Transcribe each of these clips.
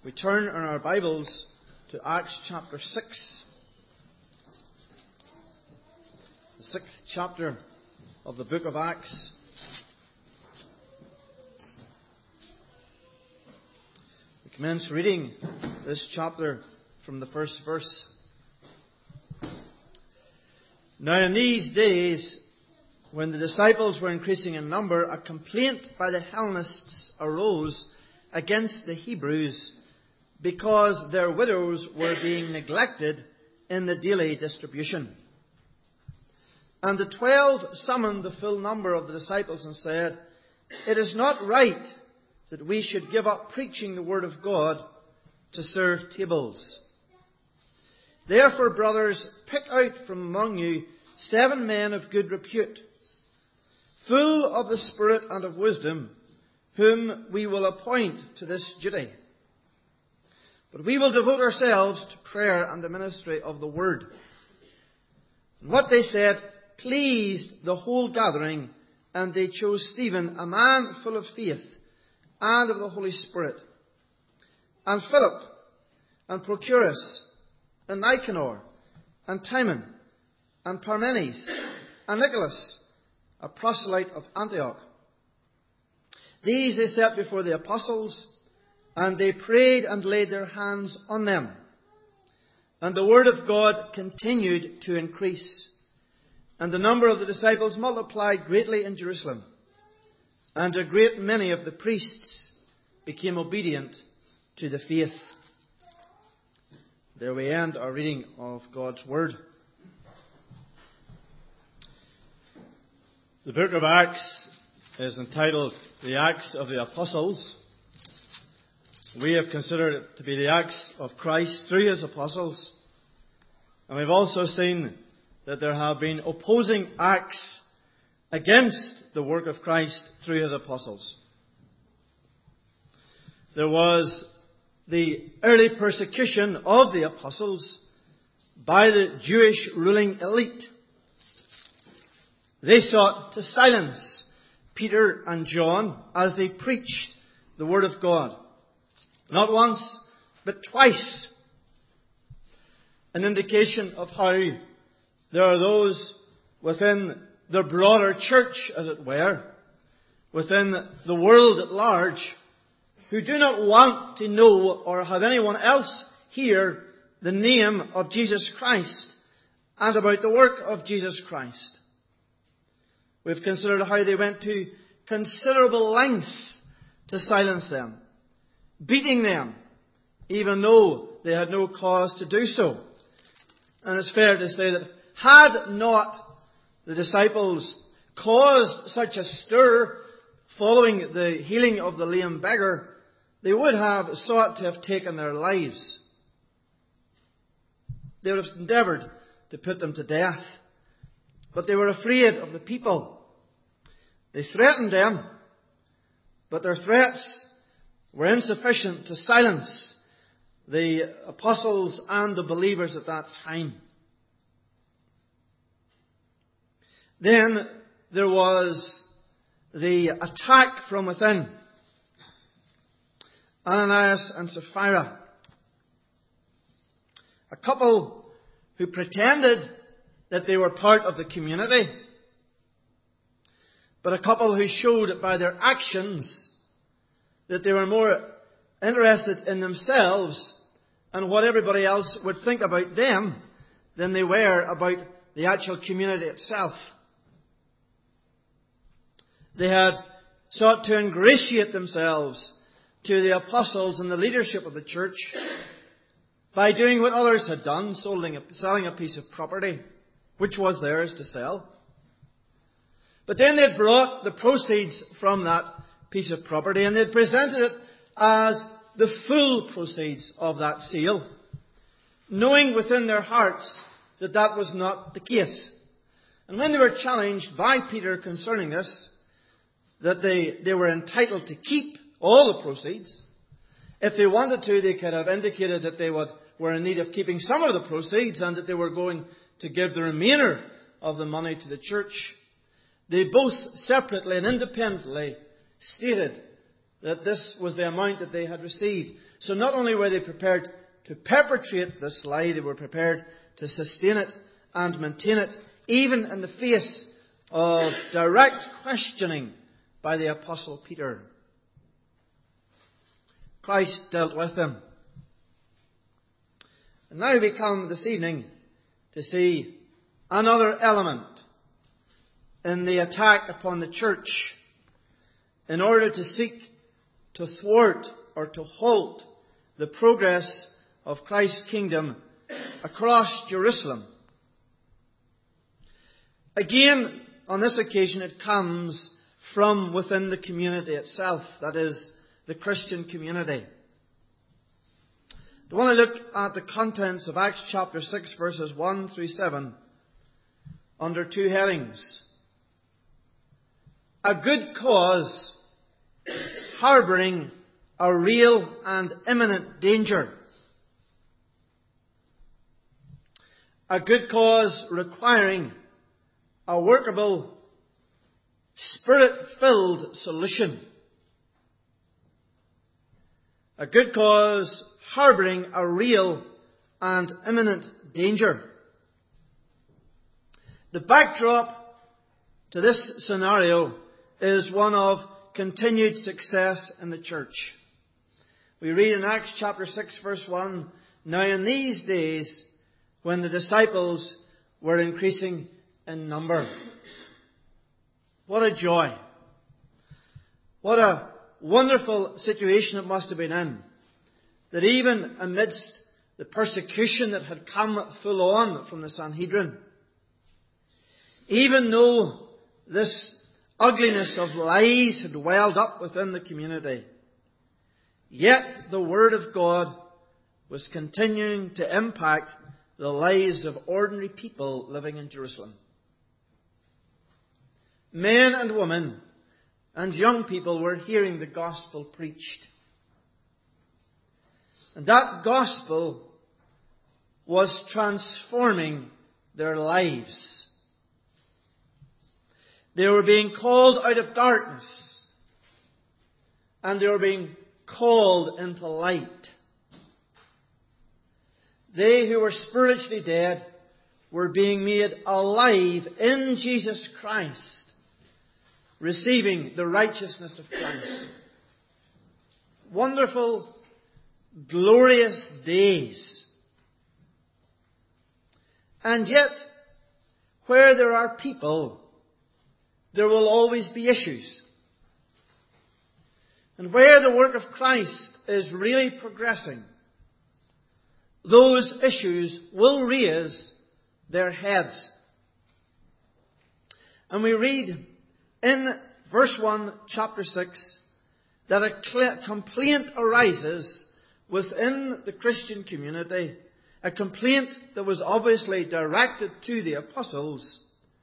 We turn in our Bibles to Acts chapter 6. The 6th chapter of the book of Acts. We commence reading this chapter from the first verse. Now in these days, when the disciples were increasing in number, a complaint by the Hellenists arose against the Hebrews because their widows were being neglected in the daily distribution. And the 12 summoned the full number of the disciples and said, "It is not right that we should give up preaching the word of God to serve tables. Therefore, brothers, pick out from among you 7 men of good repute, full of the Spirit and of wisdom, whom we will appoint to this duty. But we will devote ourselves to prayer and the ministry of the word." And what they said pleased the whole gathering, and they chose Stephen, a man full of faith and of the Holy Spirit, and Philip, and Prochorus, and Nicanor, and Timon, and Parmenas, and Nicholas, a proselyte of Antioch. These they set before the apostles, and they prayed and laid their hands on them. And the word of God continued to increase, and the number of the disciples multiplied greatly in Jerusalem, and a great many of the priests became obedient to the faith. There we end our reading of God's word. The book of Acts is entitled The Acts of the Apostles. We have considered it to be the Acts of Christ through His apostles. And we've also seen that there have been opposing acts against the work of Christ through His apostles. There was the early persecution of the apostles by the Jewish ruling elite. They sought to silence Peter and John as they preached the Word of God. Not once, but twice. An indication of how there are those within the broader church, as it were, within the world at large, who do not want to know or have anyone else hear the name of Jesus Christ and about the work of Jesus Christ. We've considered how they went to considerable lengths to silence them, beating them, even though they had no cause to do so. And it's fair to say that had not the disciples caused such a stir following the healing of the lame beggar, they would have sought to have taken their lives. They would have endeavoured to put them to death. But they were afraid of the people. They threatened them, but their threats were insufficient to silence the apostles and the believers at that time. Then there was the attack from within. Ananias and Sapphira, a couple who pretended that they were part of the community, but a couple who showed by their actions that they were more interested in themselves and what everybody else would think about them than they were about the actual community itself. They had sought to ingratiate themselves to the apostles and the leadership of the church by doing what others had done, selling a piece of property, which was theirs to sell. But then they'd brought the proceeds from that piece of property and they'd presented it as the full proceeds of that sale, knowing within their hearts that that was not the case. And when they were challenged by Peter concerning this, that they were entitled to keep all the proceeds. If they wanted to, they could have indicated that they were in need of keeping some of the proceeds and that they were going to give the remainder of the money to the church. They both separately and independently stated that this was the amount that they had received. So not only were they prepared to perpetrate this lie, they were prepared to sustain it and maintain it, even in the face of direct questioning by the Apostle Peter. Christ dealt with them. And now we come this evening to see another element in the attack upon the church in order to seek to thwart or to halt the progress of Christ's kingdom across Jerusalem. Again, on this occasion, it comes from within the community itself, that is, the Christian community. I want to look at the contents of Acts chapter 6, verses 1 through 7, under two headings. A good cause harbouring a real and imminent danger. A good cause requiring a workable, Spirit-filled solution. A good cause harbouring a real and imminent danger. The backdrop to this scenario is one of continued success in the church. We read in Acts chapter 6 verse 1, "Now in these days, when the disciples were increasing in number." What a joy. What a wonderful situation it must have been in. That even amidst the persecution that had come full on from the Sanhedrin, even though this ugliness of lies had welled up within the community, yet the Word of God was continuing to impact the lives of ordinary people living in Jerusalem. Men and women and young people were hearing the gospel preached. And that gospel was transforming their lives. They were being called out of darkness, and they were being called into light. They who were spiritually dead were being made alive in Jesus Christ, receiving the righteousness of Christ. Wonderful, glorious days. And yet, where there are people, there will always be issues. And where the work of Christ is really progressing, those issues will raise their heads. And we read in verse 1, chapter 6, that a complaint arises within the Christian community, a complaint that was obviously directed to the apostles.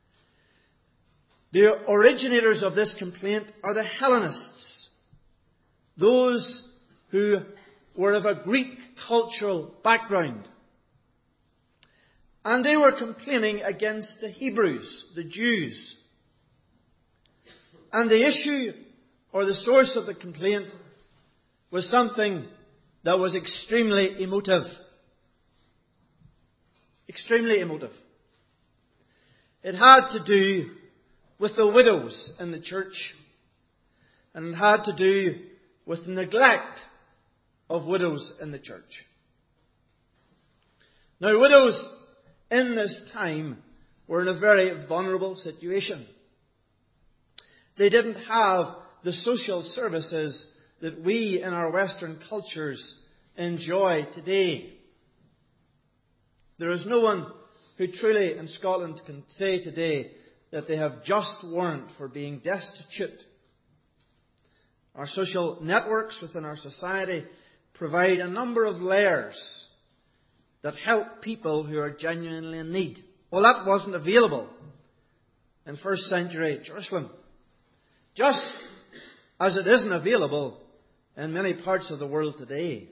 The originators of this complaint are the Hellenists, those who were of a Greek cultural background. And they were complaining against the Hebrews, the Jews. And the issue, or the source of the complaint, was something that was extremely emotive. Extremely emotive. It had to do with the widows in the church, and it had to do with the neglect of widows in the church. Now, widows in this time were in a very vulnerable situation. They didn't have the social services that we in our Western cultures enjoy today. There is no one who truly in Scotland can say today that they have just warrant for being destitute. Our social networks within our society provide a number of layers that help people who are genuinely in need. Well, that wasn't available in first century Jerusalem. Just as it isn't available in many parts of the world today.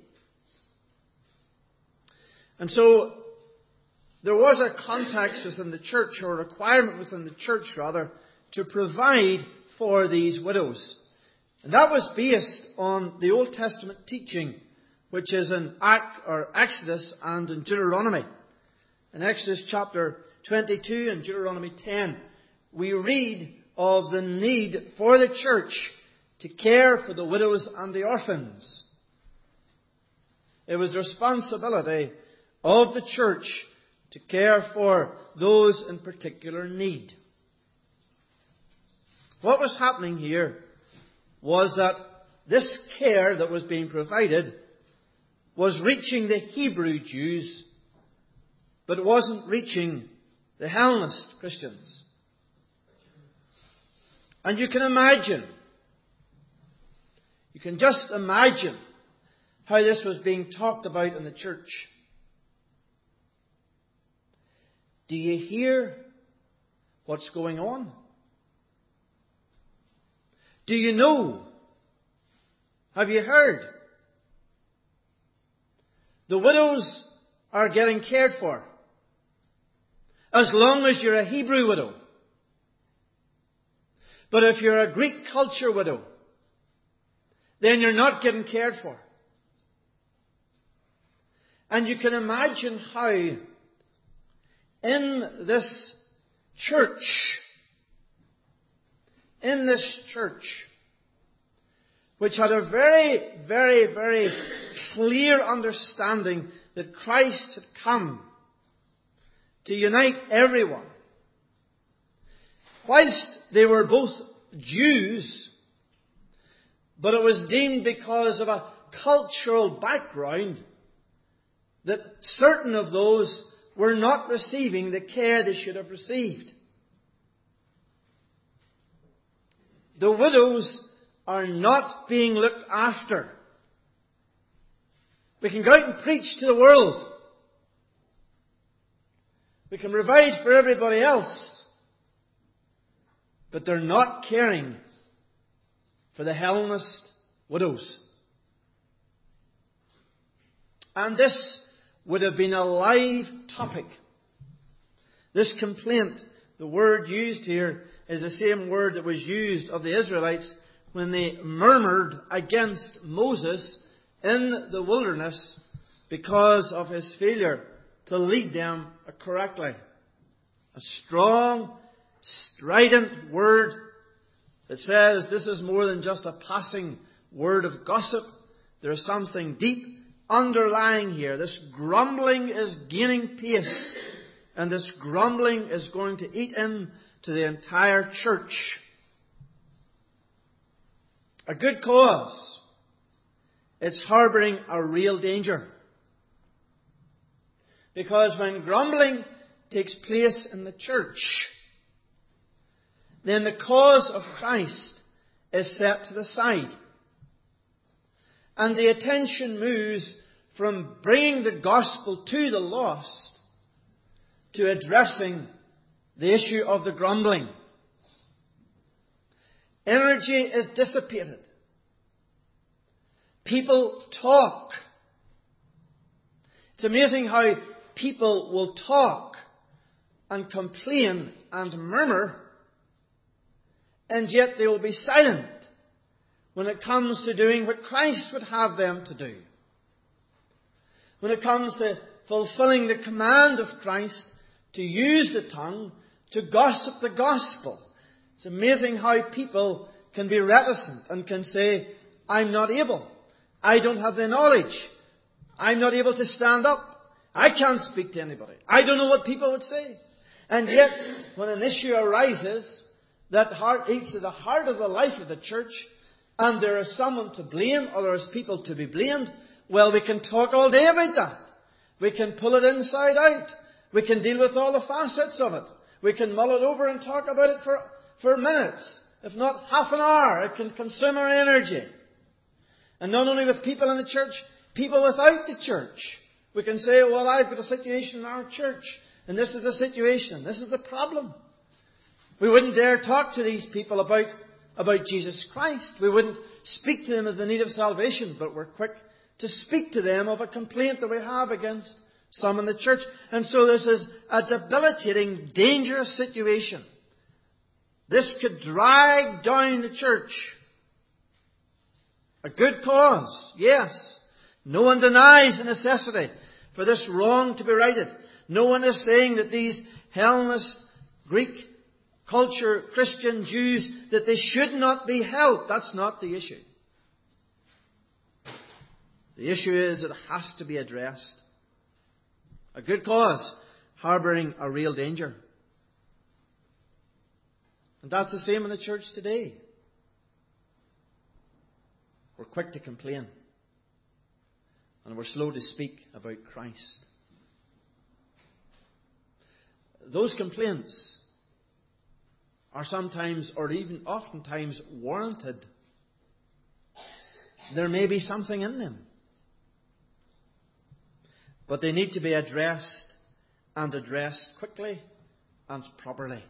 And so, there was a context within the church, or a requirement within the church rather, to provide for these widows. And that was based on the Old Testament teaching, which is in Exodus and in Deuteronomy. In Exodus chapter 22 and Deuteronomy 10, we read of the need for the church to care for the widows and the orphans. It was the responsibility of the church to care for those in particular need. What was happening here was that this care that was being provided was reaching the Hebrew Jews, but it wasn't reaching the Hellenist Christians. And you can just imagine how this was being talked about in the church. Do you hear what's going on? Do you know? Have you heard? The widows are getting cared for. As long as you're a Hebrew widow. But if you're a Greek culture widow, then you're not getting cared for. And you can imagine how in this church, which had a very, very, very clear understanding that Christ had come to unite everyone, whilst they were both Jews, but it was deemed because of a cultural background that certain of those were not receiving the care they should have received. The widows are not being looked after. We can go out and preach to the world. We can provide for everybody else. But they're not caring for the Hellenist widows. And this would have been a live topic. This complaint, the word used here, is the same word that was used of the Israelites when they murmured against Moses in the wilderness because of his failure to lead them correctly. A strong, strident word that says this is more than just a passing word of gossip. There is something deep underlying here. This grumbling is gaining pace, and this grumbling is going to eat into the entire church. A good cause. It's harbouring a real danger. Because when grumbling takes place in the church, then the cause of Christ is set to the side. And the attention moves from bringing the gospel to the lost to addressing the issue of the grumbling. Energy is dissipated. People talk. It's amazing how people will talk and complain and murmur, and yet they will be silent when it comes to doing what Christ would have them to do. When it comes to fulfilling the command of Christ to use the tongue to gossip the gospel. It's amazing how people can be reticent and can say, I'm not able. I don't have the knowledge. I'm not able to stand up. I can't speak to anybody. I don't know what people would say. And yet, when an issue arises that eats at the heart of the life of the church, and there is someone to blame, or there is people to be blamed, well, we can talk all day about that. We can pull it inside out. We can deal with all the facets of it. We can mull it over and talk about it for minutes, if not half an hour. It can consume our energy. And not only with people in the church, people without the church. We can say, well, I've got a situation in our church, and this is the situation, this is the problem. We wouldn't dare talk to these people about Jesus Christ. We wouldn't speak to them of the need of salvation, but we're quick to speak to them of a complaint that we have against some in the church. And so this is a debilitating, dangerous situation. This could drag down the church. A good cause, yes. No one denies the necessity for this wrong to be righted. No one is saying that these Hellenist, Greek culture, Christian Jews, that they should not be helped. That's not the issue. The issue is it has to be addressed. A good cause, harbouring a real danger. And that's the same in the church today. We're quick to complain. And we're slow to speak about Christ. Those complaints are sometimes, or even oftentimes, warranted. There may be something in them. But they need to be addressed, and addressed quickly and properly.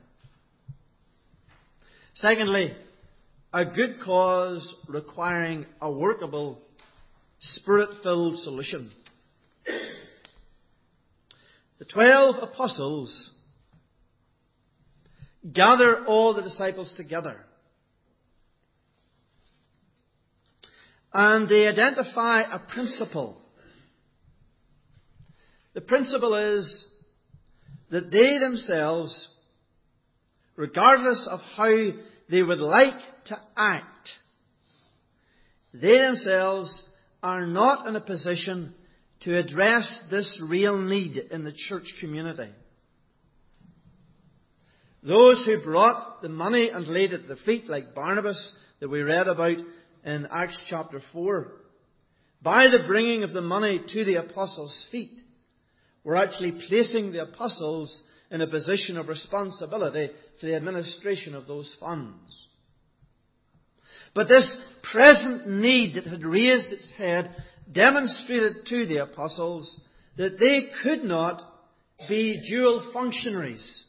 Secondly, a good cause requiring a workable, Spirit-filled solution. The 12 apostles gather all the disciples together. And they identify a principle. The principle is that they themselves, regardless of how they would like to act, they themselves are not in a position to address this real need in the church community. Those who brought the money and laid it at the feet, like Barnabas that we read about in Acts chapter 4, by the bringing of the money to the apostles' feet, were actually placing the apostles in a position of responsibility for the administration of those funds. But this present need that had raised its head demonstrated to the apostles that they could not be dual functionaries.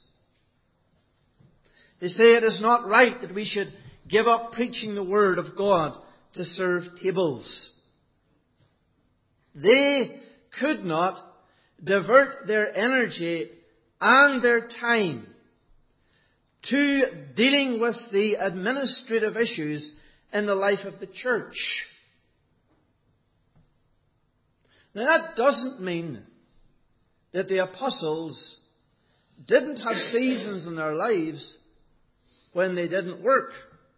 They say it is not right that we should give up preaching the Word of God to serve tables. They could not divert their energy and their time to dealing with the administrative issues in the life of the church. Now that doesn't mean that the apostles didn't have seasons in their lives when they didn't work.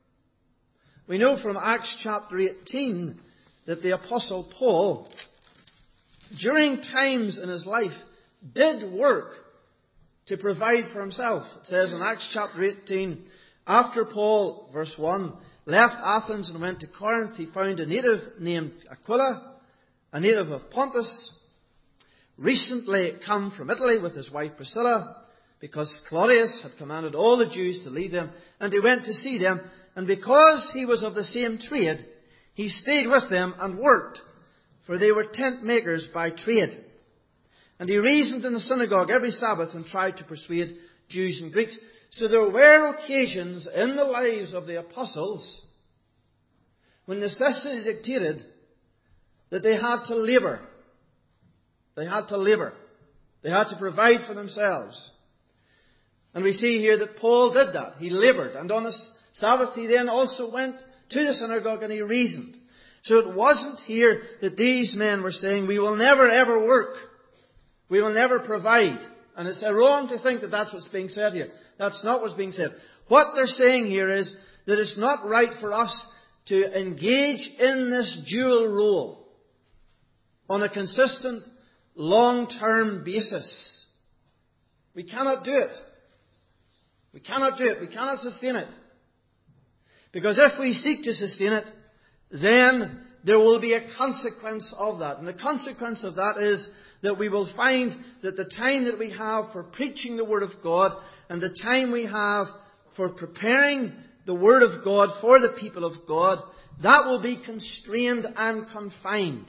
We know from Acts chapter 18 that the apostle Paul, during times in his life, did work to provide for himself. It says in Acts chapter 18, after Paul, verse 1, left Athens and went to Corinth, he found a native named Aquila, a native of Pontus, recently come from Italy with his wife Priscilla, because Claudius had commanded all the Jews to leave them, and he went to see them, and because he was of the same trade, he stayed with them and worked, for they were tent makers by trade. And he reasoned in the synagogue every Sabbath and tried to persuade Jews and Greeks. So there were occasions in the lives of the apostles when necessity dictated that they had to labour. They had to labour. They had to provide for themselves. And we see here that Paul did that. He laboured. And on the Sabbath he then also went to the synagogue and he reasoned. So it wasn't here that these men were saying, we will never ever work. We will never provide. And it's wrong to think that that's what's being said here. That's not what's being said. What they're saying here is that it's not right for us to engage in this dual role on a consistent, long-term basis. We cannot do it. We cannot do it. We cannot sustain it. Because if we seek to sustain it, then there will be a consequence of that. And the consequence of that is that we will find that the time that we have for preaching the Word of God and the time we have for preparing the Word of God for the people of God, that will be constrained and confined.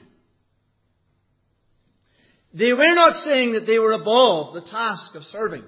They were not saying that they were above the task of serving.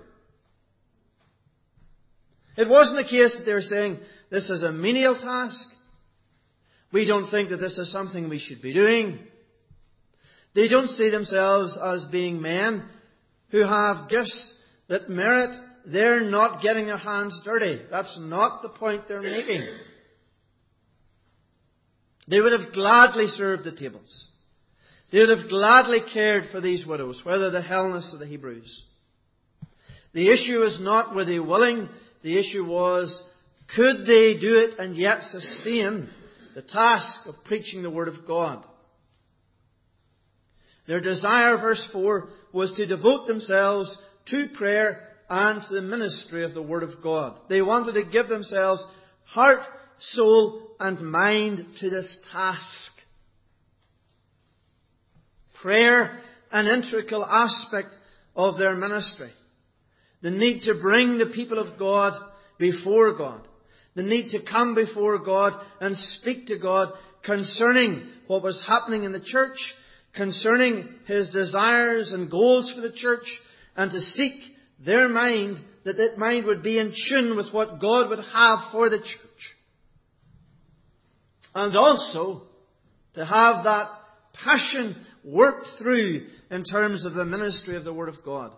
It wasn't the case that they were saying, this is a menial task. We don't think that this is something we should be doing. They don't see themselves as being men who have gifts that merit their not getting their hands dirty. That's not the point they're making. They would have gladly served the tables. They would have gladly cared for these widows, whether the Hellenists or the Hebrews. The issue is not were they willing. The issue was, could they do it and yet sustain the task of preaching the Word of God? Their desire, verse 4, was to devote themselves to prayer and to the ministry of the Word of God. They wanted to give themselves heart, soul, and mind to this task. Prayer, an integral aspect of their ministry. The need to bring the people of God before God. The need to come before God and speak to God concerning what was happening in the church, concerning His desires and goals for the church, and to seek their mind, that that mind would be in tune with what God would have for the church. And also to have that passion worked through in terms of the ministry of the Word of God.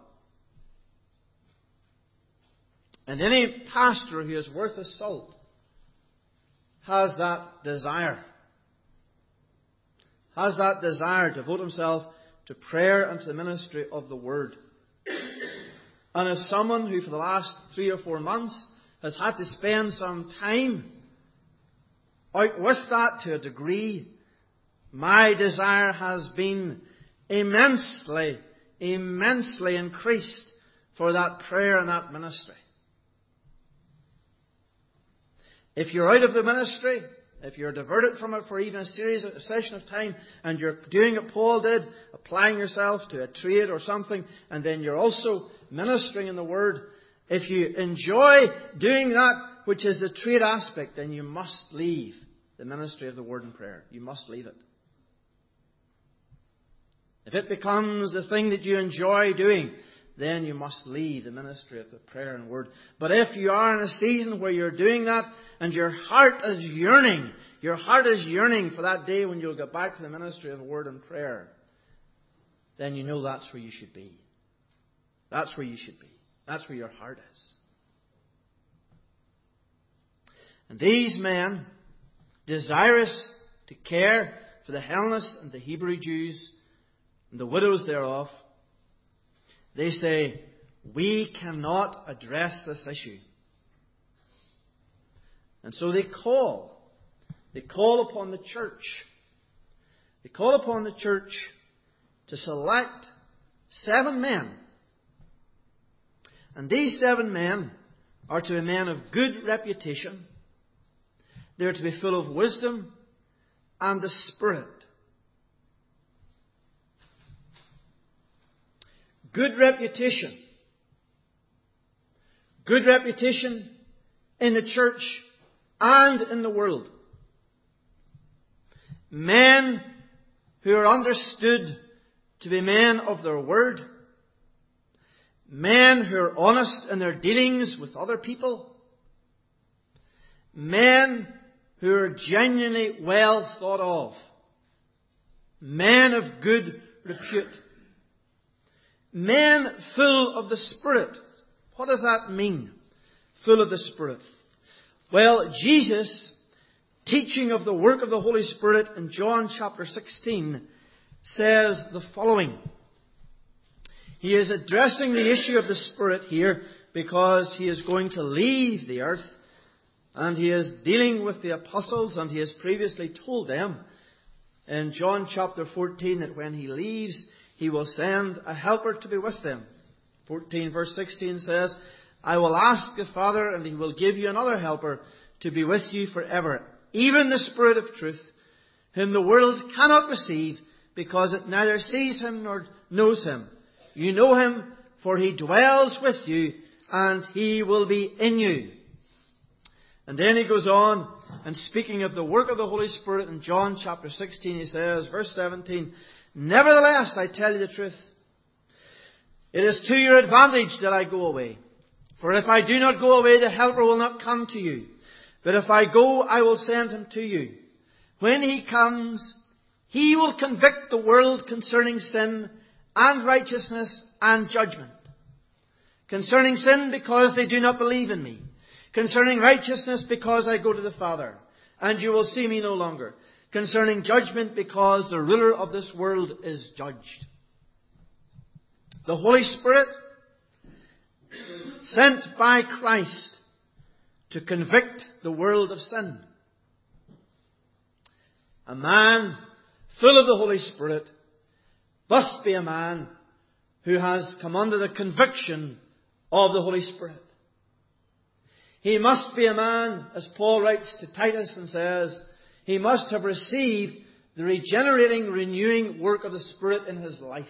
And any pastor who is worth his salt has that desire. Has that desire to devote himself to prayer and to the ministry of the Word. And as someone who for the last 3 or 4 months has had to spend some time out with that to a degree, my desire has been immensely increased for that prayer and that ministry. If you're out of the ministry, if you're diverted from it for even a session of time, and you're doing what Paul did, applying yourself to a trade or something, and then you're also ministering in the Word, if you enjoy doing that, which is the trade aspect, then you must leave the ministry of the Word and prayer. You must leave it. If it becomes the thing that you enjoy doing, then you must leave the ministry of the prayer and Word. But if you are in a season where you're doing that, and your heart is yearning for that day when you'll get back to the ministry of the Word and prayer, then you know that's where you should be. That's where you should be. That's where your heart is. And these men, desirous to care for the Hellenists and the Hebrew Jews and the widows thereof, they say, we cannot address this issue. And so they call upon the church. They call upon the church to select 7 men. And these 7 men are to be men of good reputation. They're to be full of wisdom and the Spirit. Good reputation. Good reputation in the church and in the world. Men who are understood to be men of their word. Men who are honest in their dealings with other people. Men who are genuinely well thought of. Men of good repute. Men full of the Spirit. What does that mean? Full of the Spirit. Well, Jesus, teaching of the work of the Holy Spirit in John chapter 16, says the following. He is addressing the issue of the Spirit here because He is going to leave the earth, and He is dealing with the apostles, and He has previously told them in John chapter 14 that when He leaves, He will send a helper to be with them. 14 verse 16 says, I will ask the Father, and He will give you another helper to be with you forever, even the Spirit of truth, whom the world cannot receive, because it neither sees Him nor knows Him. You know Him, for He dwells with you, and He will be in you. And then He goes on, and speaking of the work of the Holy Spirit in John chapter 16, He says, verse 17, Nevertheless, I tell you the truth, it is to your advantage that I go away. For if I do not go away, the Helper will not come to you. But if I go, I will send Him to you. When He comes, He will convict the world concerning sin and righteousness and judgment. Concerning sin, because they do not believe in me. Concerning righteousness, because I go to the Father, and you will see me no longer. concerning judgment, because the ruler of this world is judged. The Holy Spirit, sent by Christ to convict the world of sin. A man full of the Holy Spirit must be a man who has come under the conviction of the Holy Spirit. He must be a man, as Paul writes to Titus and says, he must have received the regenerating, renewing work of the Spirit in his life.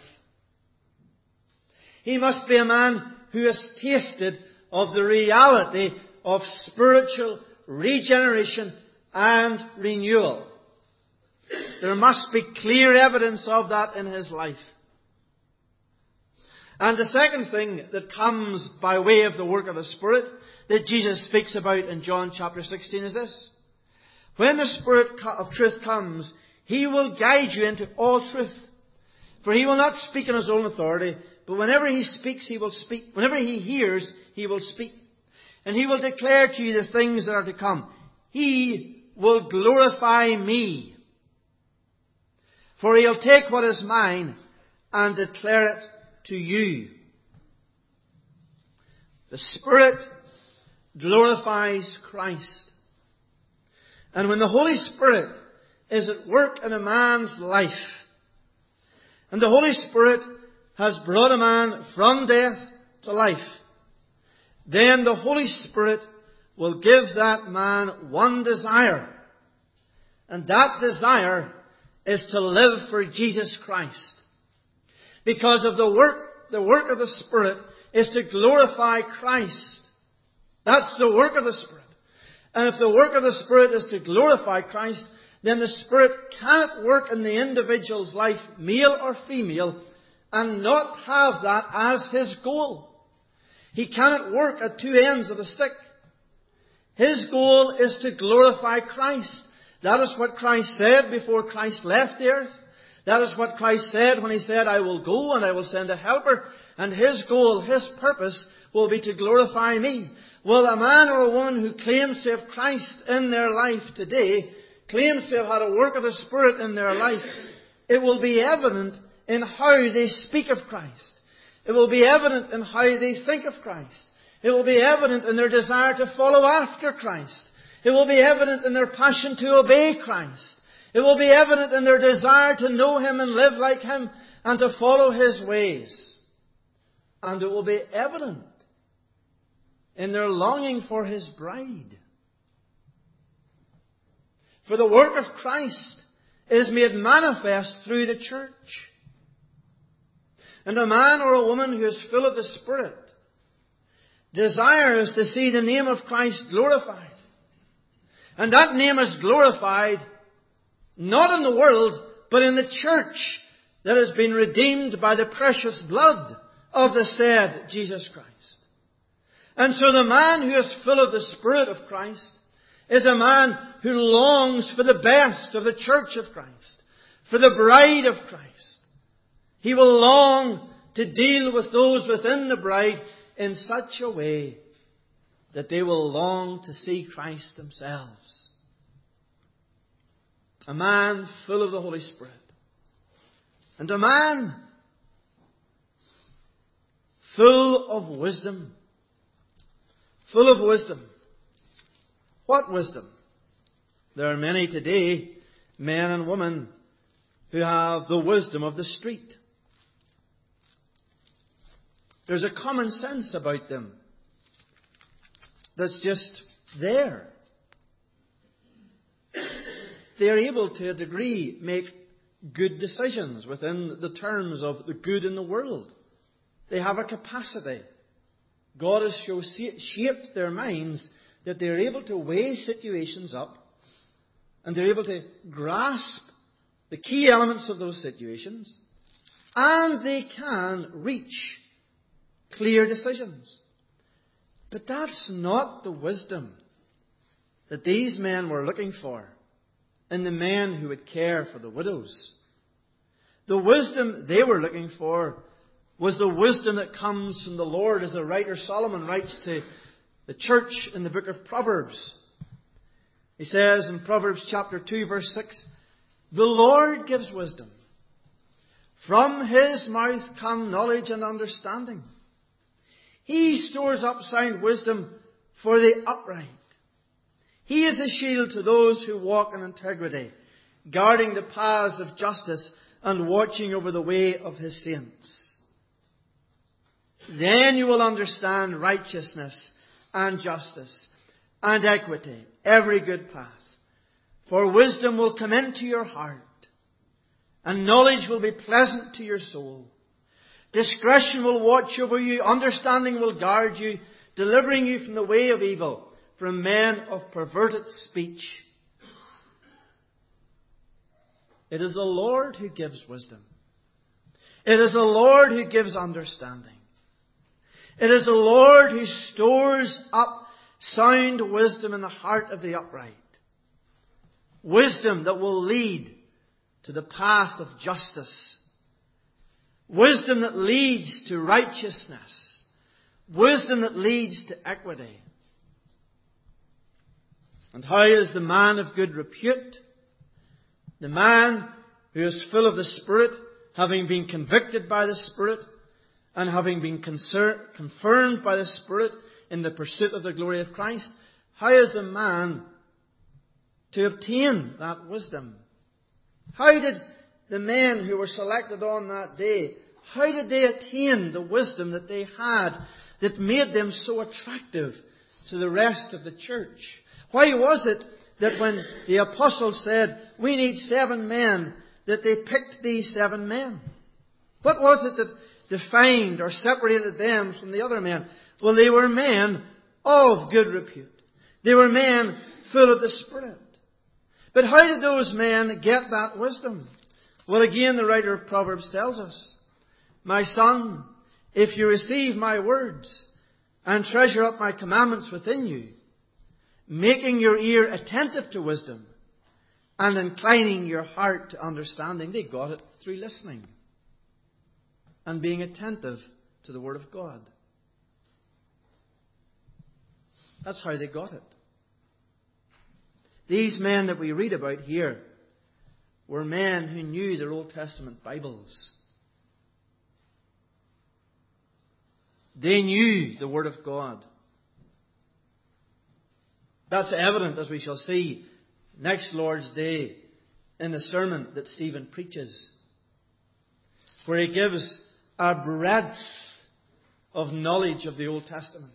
He must be a man who has tasted of the reality of spiritual regeneration and renewal. There must be clear evidence of that in his life. And the second thing that comes by way of the work of the Spirit that Jesus speaks about in John chapter 16 is this. When the Spirit of truth comes, He will guide you into all truth. For He will not speak on His own authority, but whenever He speaks, He will speak. Whenever He hears, He will speak. And He will declare to you the things that are to come. He will glorify Me. For He'll take what is mine and declare it to you. The Spirit glorifies Christ. And when the Holy Spirit is at work in a man's life, and the Holy Spirit has brought a man from death to life, then the Holy Spirit will give that man one desire. And that desire is to live for Jesus Christ. Because of the work of the Spirit is to glorify Christ. That's the work of the Spirit. And if the work of the Spirit is to glorify Christ, then the Spirit cannot work in the individual's life, male or female, and not have that as His goal. He cannot work at two ends of the stick. His goal is to glorify Christ. That is what Christ said before Christ left the earth. That is what Christ said when He said, I will go and I will send a helper. And His goal, His purpose, will be to glorify Me. Well, a man or a woman who claims to have Christ in their life today, claims to have had a work of the Spirit in their life, it will be evident in how they speak of Christ. It will be evident in how they think of Christ. It will be evident in their desire to follow after Christ. It will be evident in their passion to obey Christ. It will be evident in their desire to know Him and live like Him and to follow His ways. And it will be evident in their longing for His bride. For the work of Christ is made manifest through the church. And a man or a woman who is full of the Spirit desires to see the name of Christ glorified. And that name is glorified not in the world, but in the church that has been redeemed by the precious blood of the said Jesus Christ. And so the man who is full of the Spirit of Christ is a man who longs for the best of the church of Christ, for the bride of Christ. He will long to deal with those within the bride in such a way that they will long to see Christ themselves. A man full of the Holy Spirit. And a man full of wisdom. Full of wisdom. What wisdom? There are many today, men and women, who have the wisdom of the street. There's a common sense about them that's just there. They are able to a degree make good decisions within the terms of the good in the world. They have a capacity. God has so shaped their minds that they're able to weigh situations up and they're able to grasp the key elements of those situations and they can reach clear decisions. But that's not the wisdom that these men were looking for in the men who would care for the widows. The wisdom they were looking for was the wisdom that comes from the Lord, as the writer Solomon writes to the church in the book of Proverbs. He says in Proverbs chapter 2 verse 6, The Lord gives wisdom. From His mouth come knowledge and understanding. He stores up sound wisdom for the upright. He is a shield to those who walk in integrity, guarding the paths of justice and watching over the way of His saints. Then you will understand righteousness and justice and equity, every good path. For wisdom will come into your heart, and knowledge will be pleasant to your soul. Discretion will watch over you, understanding will guard you, delivering you from the way of evil, from men of perverted speech. It is the Lord who gives wisdom. It is the Lord who gives understanding. It is the Lord who stores up sound wisdom in the heart of the upright. Wisdom that will lead to the path of justice. Wisdom that leads to righteousness. Wisdom that leads to equity. And how is the man of good repute? The man who is full of the Spirit, having been convicted by the Spirit, and having been confirmed by the Spirit in the pursuit of the glory of Christ. How is the man to obtain that wisdom? How did the men who were selected on that day, how did they attain the wisdom that they had that made them so attractive to the rest of the church? Why was it that when the apostles said, we need 7 men, that they picked these 7 men? What was it that defined or separated them from the other men? Well, they were men of good repute. They were men full of the Spirit. But how did those men get that wisdom? Well, again, the writer of Proverbs tells us, my son, if you receive my words and treasure up my commandments within you, making your ear attentive to wisdom and inclining your heart to understanding. They got it through listening and being attentive to the Word of God. That's how they got it. These men that we read about here were men who knew their Old Testament Bibles. They knew the Word of God. That's evident, as we shall see next Lord's Day in the sermon that Stephen preaches, where he gives a breadth of knowledge of the Old Testament.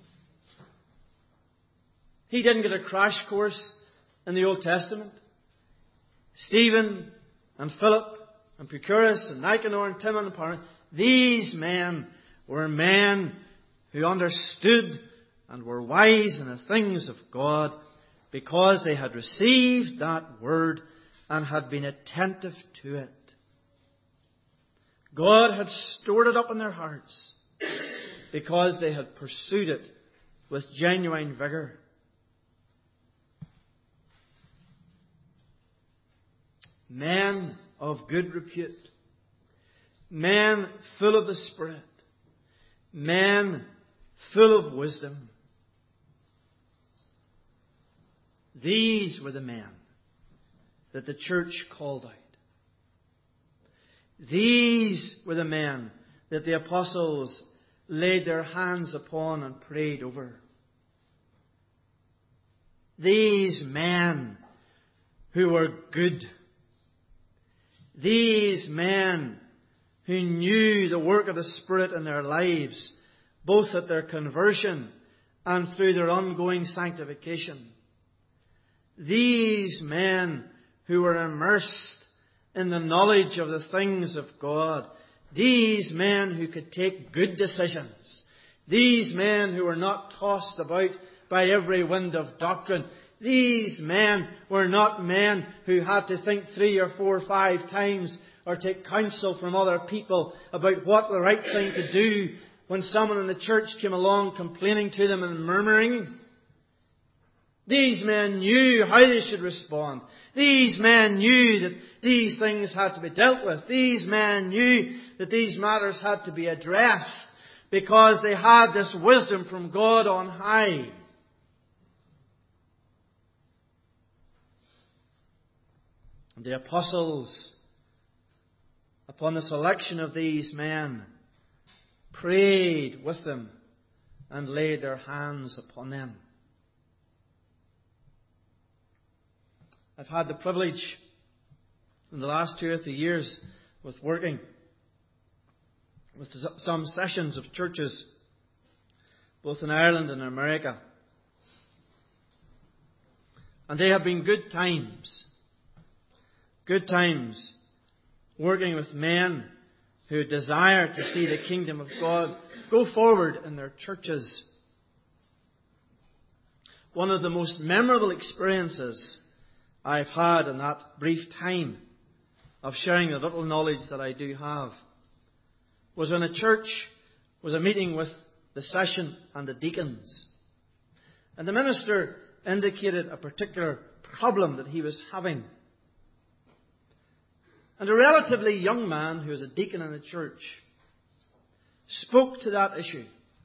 He didn't get a crash course in the Old Testament. Stephen and Philip and Prochorus and Nicanor and Timon and Parmenas, these men were men who understood and were wise in the things of God because they had received that Word and had been attentive to it. God had stored it up in their hearts because they had pursued it with genuine vigour. Men of good repute. Men full of the Spirit. Men full of wisdom. These were the men that the church called out. These were the men that the apostles laid their hands upon and prayed over. These men who were good. These men who knew the work of the Spirit in their lives, both at their conversion and through their ongoing sanctification. These men who were immersed in the knowledge of the things of God. These men who could take good decisions. These men who were not tossed about by every wind of doctrine. These men were not men who had to think 3 or 4 or 5 times or take counsel from other people about what the right thing to do when someone in the church came along complaining to them and murmuring. These men knew how they should respond. These men knew that these things had to be dealt with. These men knew that these matters had to be addressed because they had this wisdom from God on high. And the apostles, upon the selection of these men, prayed with them and laid their hands upon them. I've had the privilege in the last 2 or 3 years with working with some sessions of churches, both in Ireland and in America. And they have been good times. Good times working with men who desire to see the kingdom of God go forward in their churches. One of the most memorable experiences I've had in that brief time of sharing the little knowledge that I do have was when a church was a meeting with the session and the deacons. And the minister indicated a particular problem that he was having. And a relatively young man who was a deacon in the church spoke to that issue.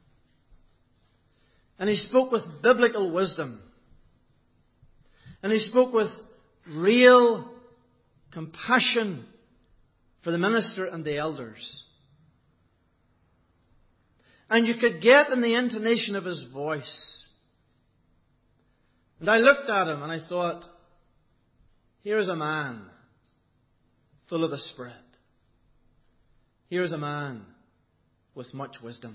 And he spoke with biblical wisdom. And he spoke with real compassion for the minister and the elders. And you could get in the intonation of his voice. And I looked at him and I thought, here's a man full of the Spirit. Here's a man with much wisdom.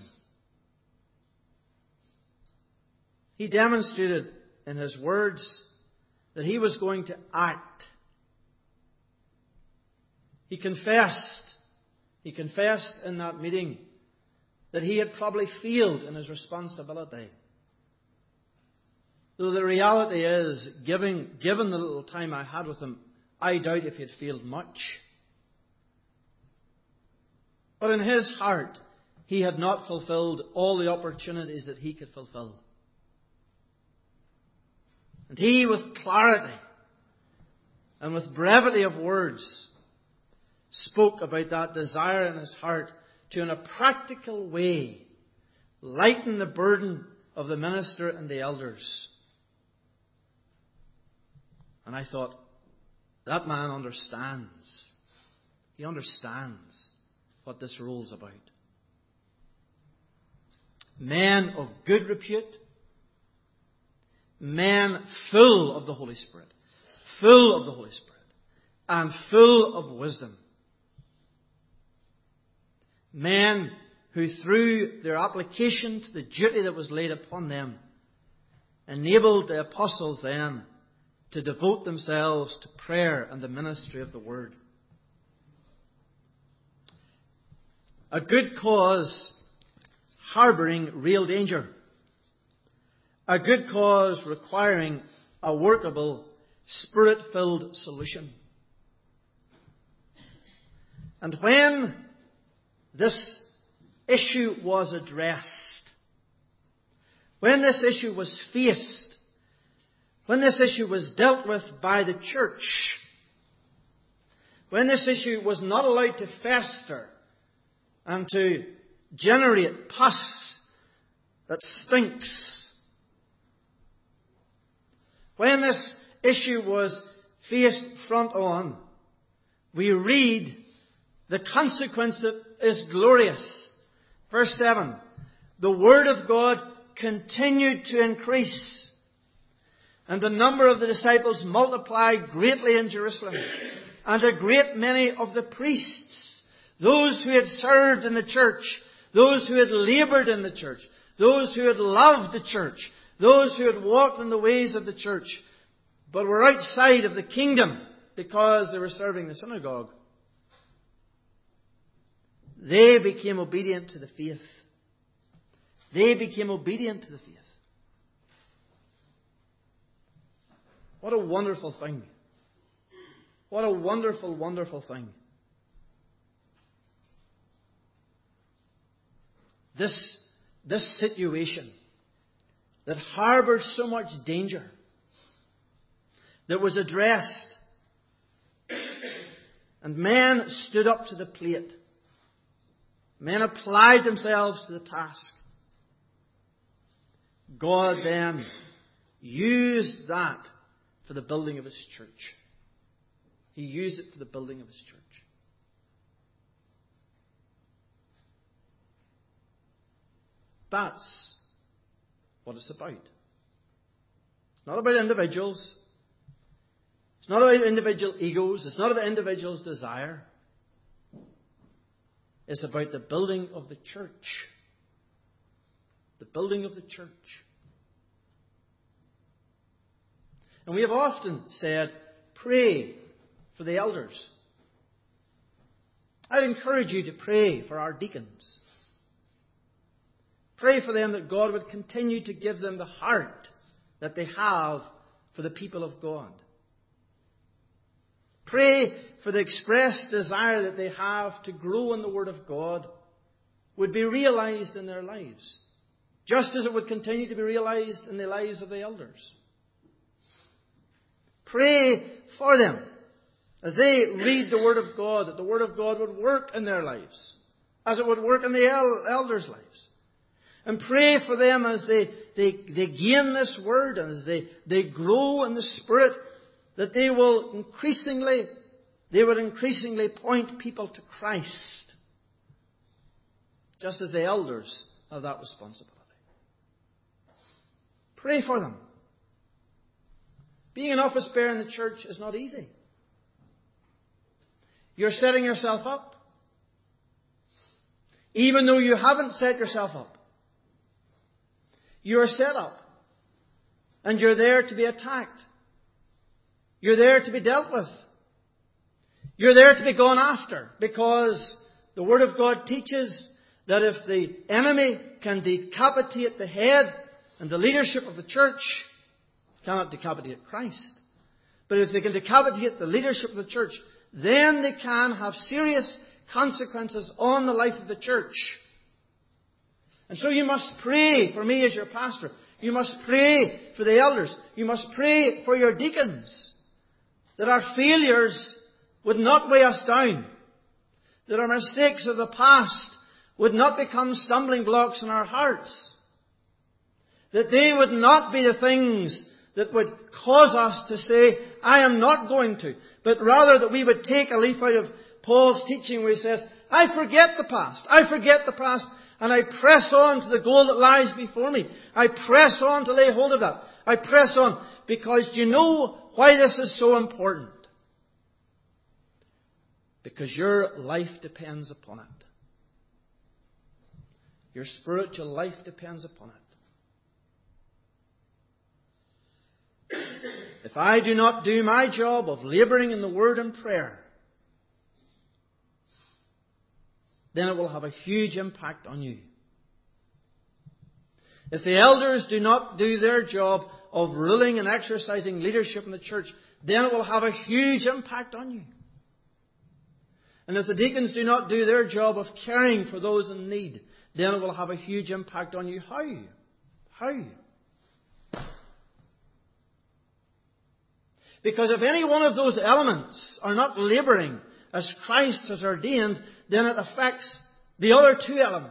He demonstrated in his words that he was going to act. He confessed in that meeting that he had probably failed in his responsibility. Though the reality is, given the little time I had with him, I doubt if he had failed much. But in his heart, he had not fulfilled all the opportunities that he could fulfill. And he, with clarity and with brevity of words, spoke about that desire in his heart to, in a practical way, lighten the burden of the minister and the elders. And I thought, that man understands. He understands what this rule's about. Men of good repute, men full of the Holy Spirit, and full of wisdom. Men who, through their application to the duty that was laid upon them, enabled the apostles then to devote themselves to prayer and the ministry of the Word. A good cause harbouring real danger. A good cause requiring a workable, Spirit-filled solution. And when this issue was addressed, when this issue was faced, when this issue was dealt with by the church, when this issue was not allowed to fester and to generate pus that stinks, when this issue was faced front on, we read the consequence is glorious. Verse 7, the Word of God continued to increase, and the number of the disciples multiplied greatly in Jerusalem, and a great many of the priests, those who had served in the church, those who had laboured in the church, those who had loved the church, those who had walked in the ways of the church, but were outside of the kingdom because they were serving the synagogue. They became obedient to the faith. They became obedient to the faith. What a wonderful thing. What a wonderful, wonderful thing. This situation that harboured so much danger, that was addressed, and men stood up to the plate. Men applied themselves to the task. God then used that for the building of His church. He used it for the building of His church. That's what it's about. It's not about individuals. It's not about individual egos. It's not about individuals' desire. It's about the building of the church. The building of the church. And we have often said, pray for the elders. I'd encourage you to pray for our deacons. Pray for them that God would continue to give them the heart that they have for the people of God. Pray for the expressed desire that they have to grow in the Word of God would be realized in their lives, just as it would continue to be realized in the lives of the elders. Pray for them as they read the Word of God, that the Word of God would work in their lives, as it would work in the elders' lives. And pray for them as they gain this Word, and as they grow in the Spirit, that they would increasingly point people to Christ, just as the elders have that responsibility. Pray for them. Being an office bearer in the church is not easy. You're setting yourself up. Even though you haven't set yourself up, you're set up. And you're there to be attacked. You're there to be dealt with. You're there to be gone after. Because the Word of God teaches that if the enemy can decapitate the head and the leadership of the church, cannot decapitate Christ. But if they can decapitate the leadership of the church, then they can have serious consequences on the life of the church. And so you must pray for me as your pastor. You must pray for the elders. You must pray for your deacons. That our failures would not weigh us down. That our mistakes of the past would not become stumbling blocks in our hearts. That they would not be the things that would cause us to say, I am not going to. But rather that we would take a leaf out of Paul's teaching where he says, I forget the past. I forget the past. And I press on to the goal that lies before me. I press on to lay hold of that. I press on. Because do you know why this is so important? Because your life depends upon it. Your spiritual life depends upon it. If I do not do my job of labouring in the Word and prayer, then it will have a huge impact on you. If the elders do not do their job of ruling and exercising leadership in the church, then it will have a huge impact on you. And if the deacons do not do their job of caring for those in need, then it will have a huge impact on you. How? Because if any one of those elements are not labouring as Christ has ordained, then it affects the other two elements.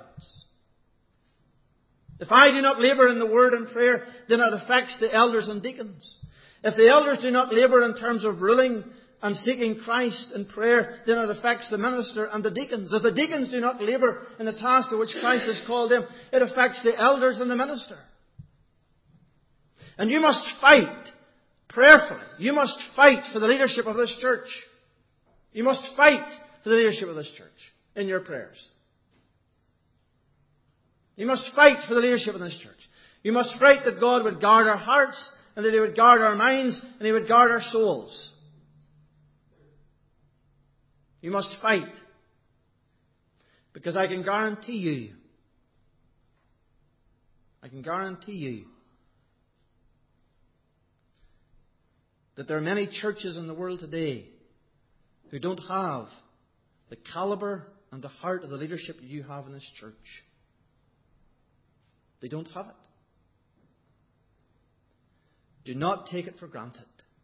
If I do not labour in the Word and prayer, then it affects the elders and deacons. If the elders do not labour in terms of ruling and seeking Christ in prayer, then it affects the minister and the deacons. If the deacons do not labour in the task to which Christ has called them, it affects the elders and the minister. And you must fight prayerfully. You must fight for the leadership of this church. You must fight for the leadership of this church in your prayers. You must fight for the leadership of this church. You must fight that God would guard our hearts and that He would guard our minds and He would guard our souls. You must fight. Because I can guarantee you that there are many churches in the world today who don't have the calibre and the heart of the leadership that you have in this church. They don't have it. Do not take it for granted.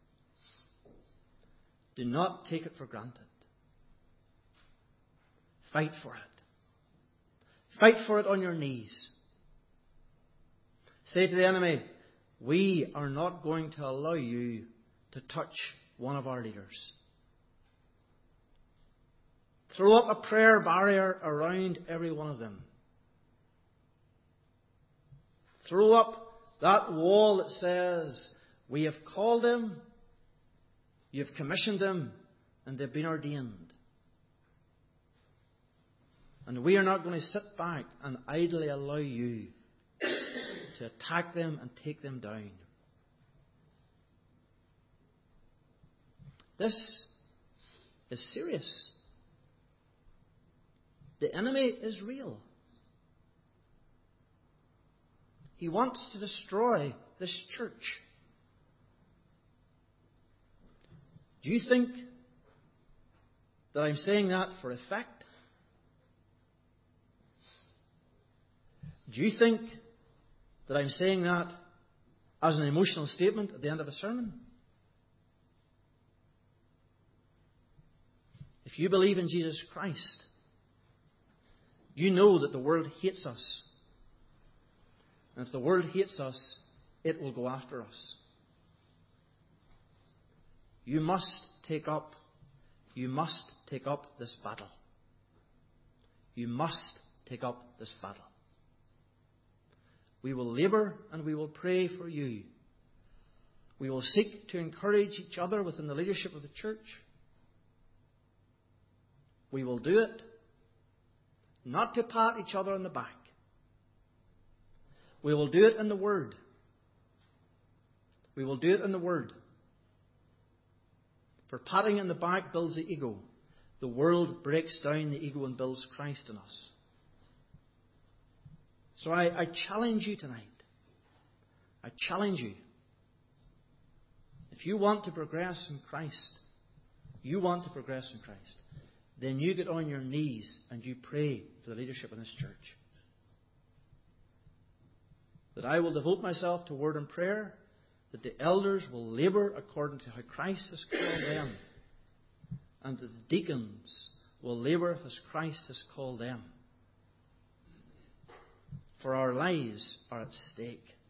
Do not take it for granted. Fight for it. Fight for it on your knees. Say to the enemy, we are not going to allow you to touch one of our leaders. Throw up a prayer barrier around every one of them. Throw up that wall that says, we have called them, you've commissioned them, and they've been ordained. And we are not going to sit back and idly allow you to attack them and take them down. This is serious. The enemy is real. He wants to destroy this church. Do you think that I'm saying that for effect? Do you think that I'm saying that as an emotional statement at the end of a sermon? If you believe in Jesus Christ, you know that the world hates us. And if the world hates us, it will go after us. You must take up this battle. You must take up this battle. We will labour and we will pray for you. We will seek to encourage each other within the leadership of the church. We will do it not to pat each other on the back. We will do it in the Word. We will do it in the Word. For patting in the back builds the ego. The world breaks down the ego and builds Christ in us. So I challenge you tonight. I challenge you. If you want to progress in Christ, then you get on your knees and you pray for the leadership in this church. That I will devote myself to word and prayer, that the elders will labour according to how Christ has called them, and that the deacons will labour as Christ has called them. For our lives are at stake.